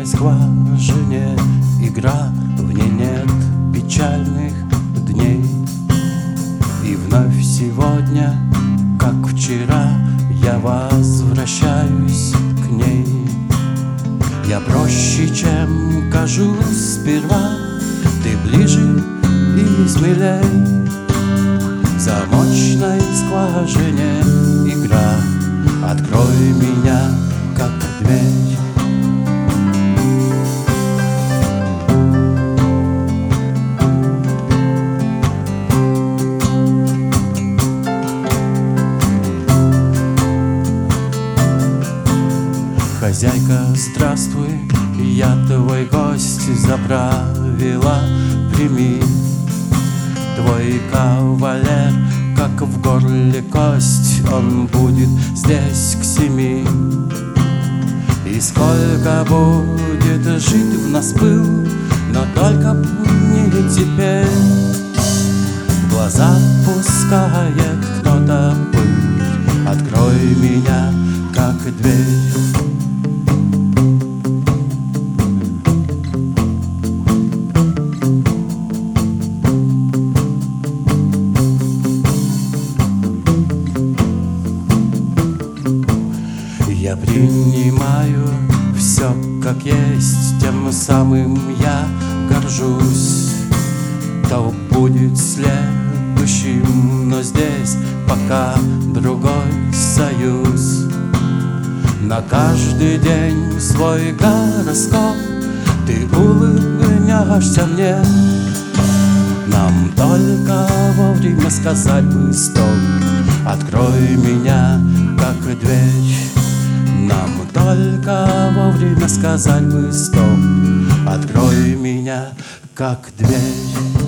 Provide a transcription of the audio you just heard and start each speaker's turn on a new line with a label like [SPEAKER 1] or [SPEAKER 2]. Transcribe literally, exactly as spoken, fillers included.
[SPEAKER 1] замочной скважине игра, в ней нет печальных дней. И вновь сегодня, как вчера, я возвращаюсь к ней. Я проще, чем кажусь сперва, ты ближе и смелей. В замочной скважине игра, открой меня, как дверь. Хозяйка, здравствуй, я твой гость, за правила прими. Твой кавалер, как в горле кость, он будет здесь к семи. И сколько будет жить в нас пыл, но только не теперь. В глаза пускает кто-то пыль, открой меня, как дверь. Я принимаю все как есть, тем самым я горжусь. То будет следующим, но здесь пока другой союз. На каждый день свой гороскоп, ты улыбнешься мне. Нам только вовремя сказать бы стоп, открой меня, как дверь. Нам только вовремя сказать бы стоп, открой меня, как дверь.